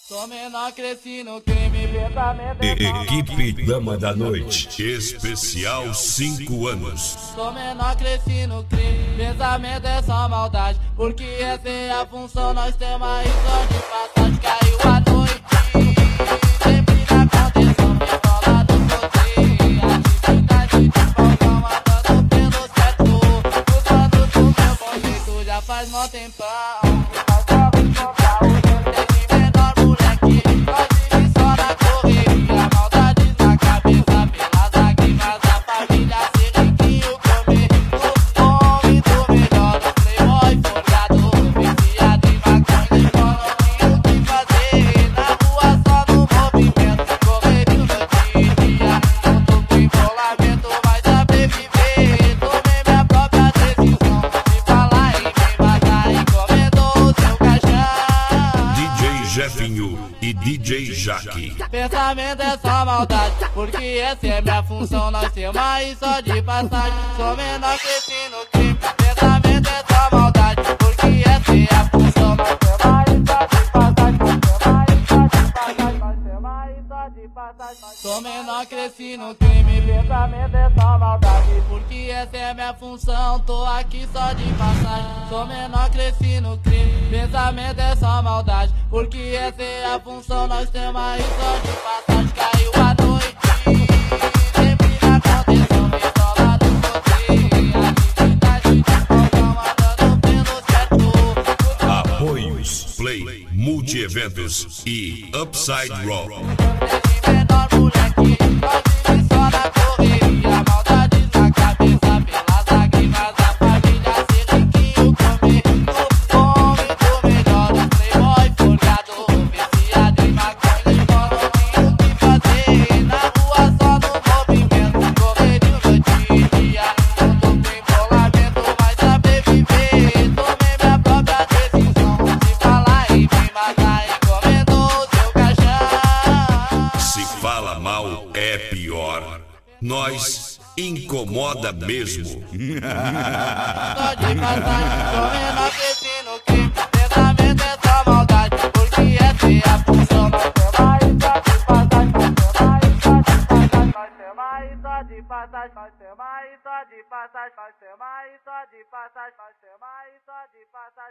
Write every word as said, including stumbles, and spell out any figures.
Sou menor, cresci no crime, pensamento é Equipe Dama da Noite, especial cinco anos. Sou menor, cresci no crime, pensamento é só maldade. Porque essa é a função, nós temos a risca de passagem. Caiu a noite, sempre na condição, pistola do poder. Atividade de balcão, andando pelo setor. Usando do meu bom jeito, já faz mó tempão. Jefinho e D J Jaque. Pensamento é só maldade, porque essa é minha função, nós temos aí só de passagem. Sou menor, cresci no crime. Pensamento é só maldade, porque essa é a função, nós temos aí só de passagem. Nós temos aí só de passagem. Sou menor, cresci no crime. Pensamento é só maldade, porque essa é minha função, tô aqui só de passagem. Sou menor, cresci no crime. Pensamento é só maldade, porque essa é a função, nós temos aí só de passagem. Caiu a noite, sempre na condição, pistola do poder. Atividade de balcão, andando pelo setor. Apoios Play, Multi-Eventos e Upside Rock. Menor moleque, nós vive só na correria. Maldades na cabeça, pelas lágrimas da família. Ser riquinho, comer do bom e do melhor. Os playboy folgado, viciado em maconha, escola, não tinha o que fazer. Na rua só no movimento, correrio noite e dia. Não tô com embolamento, mas saber viver. Tomei minha própria decisão, se falar e me matar, encomendou o seu caixão. Se fala mal é pior. Nós incomoda mesmo. Só de passagem, sou menor, cresci no crime. Pensamento é só maldade, porque essa é a função. Nós temos aí só de passagem, nós temos aí só de passagem, nós temos aí só de passagem, nós temos aí só de passagem, nós temos aí só de passagem, nós temos aí só de passagem.